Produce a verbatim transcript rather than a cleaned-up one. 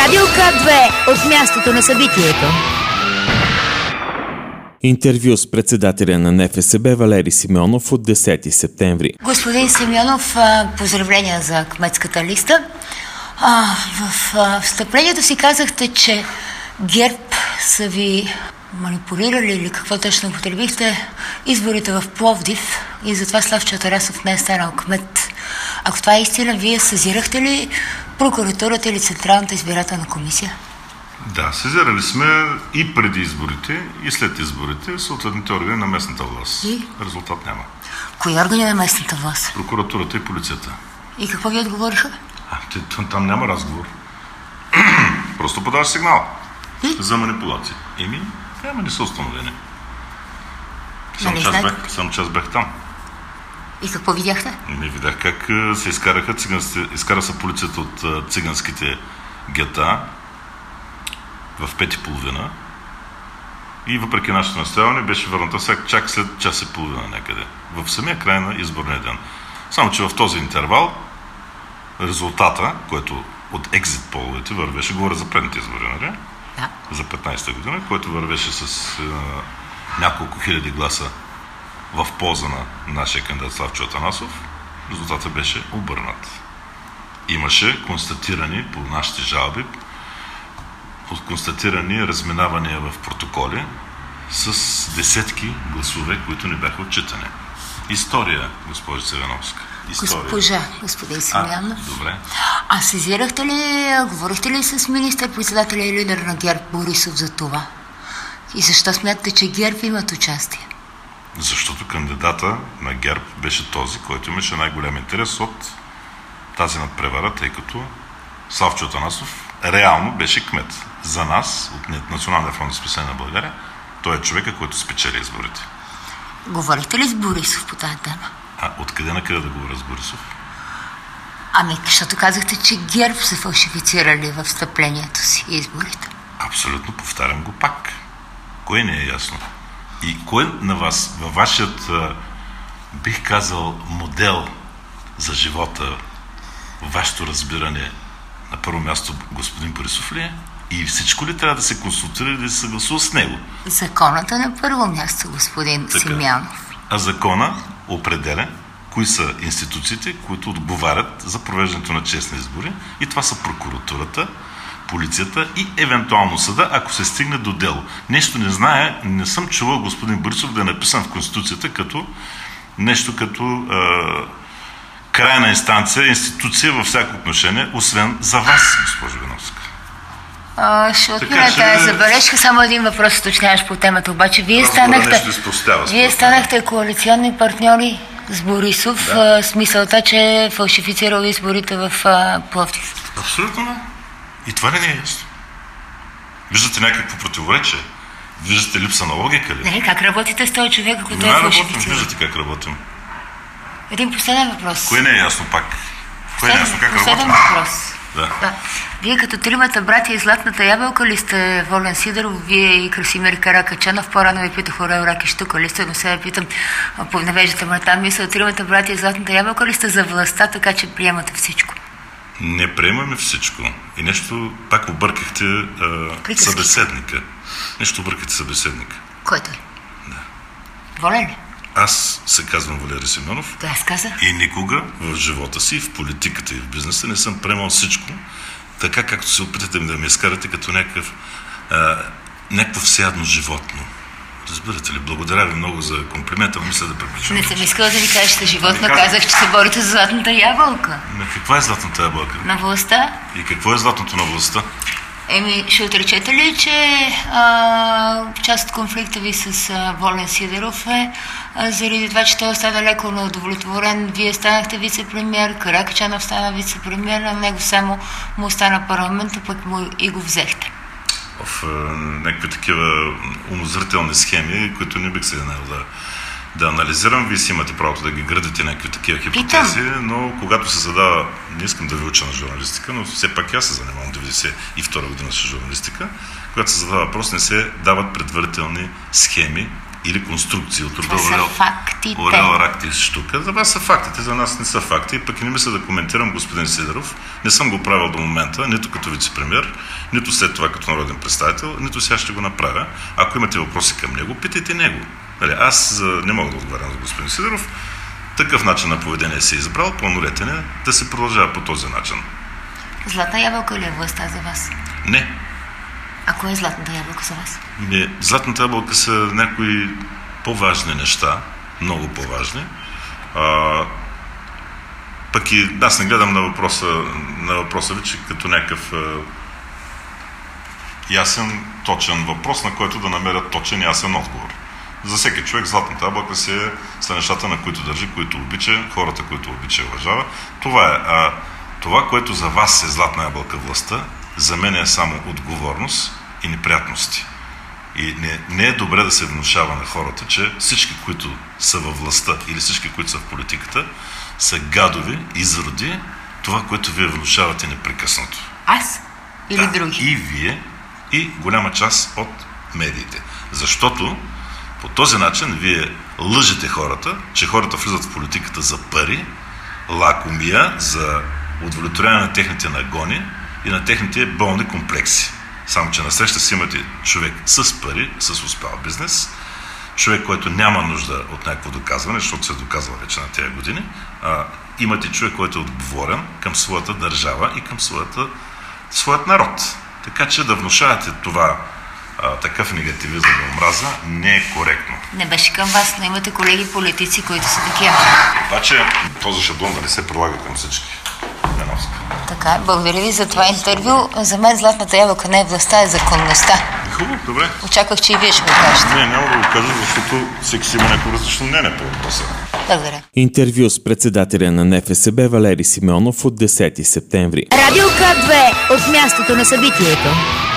Радио К две от мястото на събитието. Интервю с председателя на Н Ф С Б Валери Симеонов от десети септември. Господин Симеонов, поздравления за кметската листа. В встъплението си казахте, че ГЕРБ са ви манипулирали или какво точно употребихте изборите в Пловдив и затова Славчо Атанасов не е станал кмет. Ако това е истина, вие съзирахте ли прокуратурата или Централната избирателна комисия? Да, сезирали сме и преди изборите, и след изборите съответните органи на местната власт. И? Резултат няма. Кои органи на местната власт? Прокуратурата и полицията. И какво ви отговориха? А, там няма разговор. Просто подаваш сигнал. И? За манипулации. Еми, няма, не са установени. Само Нали час, знаете? бях, само час бях там. И какво видяхте? Еми, видях как се изкараха циганските, изкара се полицията от циганските гета в пет и половина и въпреки нашето настояване беше върната сега чак след час и половина някъде. В самия край на изборния ден. Само че в този интервал резултата, който от екзит половете вървеше, говоря за предните избори, нали? Да. За петнайсета година, който вървеше с е, няколко хиляди гласа в полза на нашия кандидат Славчо Атанасов, резултатът беше обърнат. Имаше констатирани по нашите жалби, констатирани разминавания в протоколи с десетки гласове, които не бяха отчитани. История, госпожа Цивеновска. История. Госпожа, господин Симеонов. А, добре. А сезирахте ли, говорихте ли с министър-председателя и лидер на ГЕРБ Борисов за това? И защо смятате, че ГЕРБ имат участие? Защото кандидата на ГЕРБ беше този, който имаше най-голям интерес от тази надпревара, тъй като Славчо Атанасов реално беше кмет. За нас, от Националния фонд за спасение на България, той е човека, който спечели изборите. Говорихте ли с Борисов по тази тема? А откъде на къде да говоря с Борисов? Ами, защото казахте, че ГЕРБ са фалшифицирали в встъплението си изборите. Абсолютно, повтарям го пак. Кое не е ясно? И кое на вас, във вашият, бих казал, модел за живота, вашето разбиране, на първо място господин Борисов ли е? И всичко ли трябва да се консултира и да се съгласува с него? Законът е на първо място, господин Така. Симеонов. А закона определя кои са институциите, които отговарят за провеждането на честни избори. И това са прокуратурата, полицията и евентуално съда, ако се стигне до дело. Нещо не знае, не съм чувал господин Борисов да е написан в Конституцията като нещо като е, крайна инстанция, институция във всяко отношение, освен за вас, госпожо Виновска. А, ще отмина тази забележка. Само един въпрос уточняваш по темата. Обаче вие станахте, вие станахте коалиционни партньори с Борисов, да. С мисълта, че е фалшифицирал изборите в а, Пловдив. Абсолютно да. И това ли не е ясно? Виждате някакво противоречие? Виждате липса на логика ли? Не, как работите с този човек, който не е работим, фалшифицирал? виждате как работим. Един последен въпрос. Кое не е ясно пак? Кое не е ясно как последен работим? въпрос. Да. Да. Вие като тримата братя и Златната ябълка ли сте, Волен Сидеров, вие и Красимир Каракачанов? По-рано ви питах Орел Ракиш тук ли сте, но сега ви питам, навеждате ме там, мисля, тримата братя и Златната ябълка ли сте за властта, така че приемате всичко? Не приемаме всичко. И нещо, пак объркахте а, събеседника. Нещо объркахте събеседника. Кой той? Да. Волен ли? Аз се казвам Валери Симеонов. Да, аз казах. И никога в живота си, в политиката и в бизнеса не съм приемал всичко, така както се опитате да ме изкарате като някакъв а, някакво всеядно животно. Разбирате ли? Благодаря ви много за комплимента. Мисля да приключвам. Не съм искала да ви кажете животно. Не казах, че се борите за Златната ябълка. На каква е Златната ябълка? На властта. И какво е златното на властта? Еми, ще отречете ли, че а, част от конфликта ви с а, Волен Сидеров е а, заради това, че той остана леко неудовлетворен? Вие станахте вице-премиер, Каракачанов стана вице-премиер, на него само му остана парламента, пък му и го взехте. В а, някакви такива умозрителни схеми, които не бих се наел да, да анализирам. Вие си имате правото да ги градите някакви такива хипотези, Питам. но когато се задава, не искам да ви уча на журналистика, но все пак аз се занимавам деветдесет и втора година с журналистика, когато се задава въпрос, не се дават предварителни схеми, или конструкции от рода Това са Орел, фактите. Орел Рактис штука. За вас са фактите, за нас не са факти. Пък и не мисля да коментирам господин Сидеров. Не съм го правил до момента, нито като вице-премиер, нито след това като народен представител, нито сега ще го направя. Ако имате въпроси към него, питайте него. Нали, аз не мога да отговарям за господин Сидеров. Такъв начин на поведение се е избрал, пълнолетен е, да се продължава по този начин. Златна ябълка ли е властта за вас? Не. А кое е златната ябълка за вас? Не, златната ябълка са някои по-важни неща, много по-важни. А, пък и аз не гледам на въпроса, на въпроса ви, че като някакъв а, ясен, точен въпрос, на който да намерят точен, ясен отговор. За всеки човек златната ябълка си е са нещата, на които държи, които обича, хората, които обича и уважава. Това е. А това, което за вас е златна ябълка властта, за мен е само отговорност и неприятности. И не, не е добре да се внушава на хората, че всички, които са във властта или всички, които са в политиката, са гадови, изроди, това, което вие внушавате непрекъснато. Аз? Или да, други? И вие, и голяма част от медиите. Защото по този начин вие лъжете хората, че хората влизат в политиката за пари, лакомия, за удовлетворяване на техните нагони и на техните болни комплекси. Само че насреща си имате човек с пари, с успял бизнес, човек, който няма нужда от някакво доказване, защото се е доказва вече на тези години, а, имате човек, който е отговорен към своята държава и към своята, своят народ. Така че да внушавате това а, такъв негативизъм и омраза не е коректно. Не беше към вас, но имате колеги политици, които са такива. Обаче този шаблон да не се прилага към всички. Неновска. Така, благодаря ви за това интервю. За мен златната ябълка не е властта, е законността. Хубаво, добре. Очаквах, че и вие ще го кажете. Не, няма да го кажа, защото всеки си има някакво различно мнение по въпроса. Благодаря. Интервю с председателя на НФСБ Валери Симеонов от десети септември. Радио К две от мястото на събитието.